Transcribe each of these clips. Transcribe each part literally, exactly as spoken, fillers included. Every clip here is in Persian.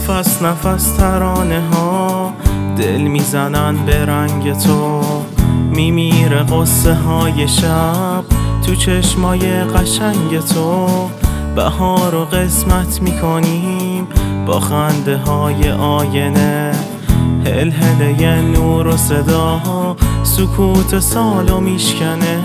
نفس نفس ترانه ها دل میزنن به رنگ تو، میمیره قصه های شب تو چشمای قشنگ تو. بهار و قسمت میکنیم با خنده های آینه، هل هله نور و صدا سکوت سالو میشکنه.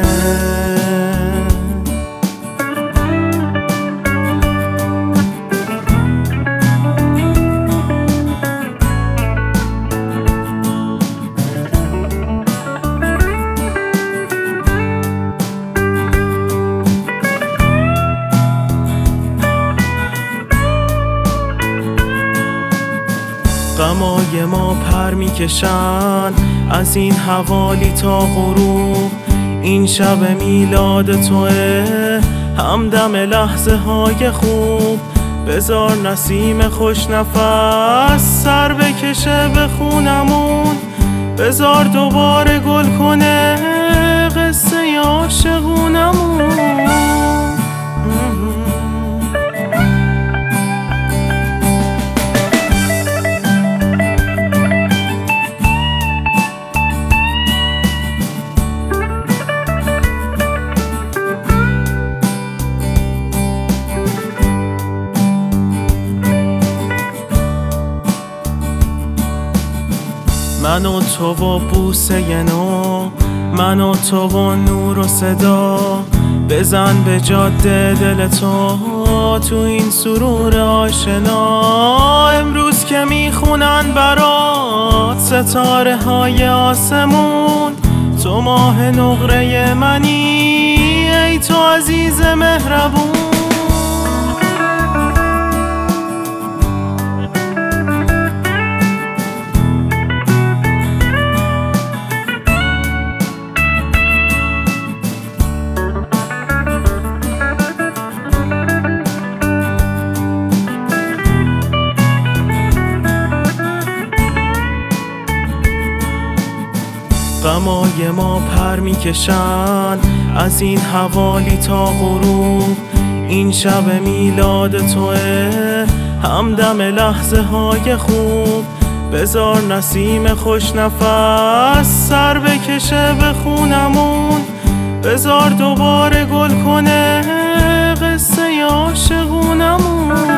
غمای ما پر میکشن از این حوالی تا غروب، این شب میلاد توه همدم لحظه های خوب. بذار نسیم خوش نفس سر بکشه به خونمون، بذار دوباره گل کنه قصه عاشقونمون. من و تو و بوسه نو، من و تو و نور و صدا، بزن به جاده دل تو تو این سرور آشنا. امروز که میخونن برات ستاره های آسمون، تو ماه نقره منی ای تو عزیز مهربون. غمای ما پر میکشن از این حوالی تا غروب، این شب میلاد توه همدم لحظه های خوب. بذار نسیم خوش نفس سر بکشه به خونمون، بذار دوباره گل کنه قصه عاشقونمون.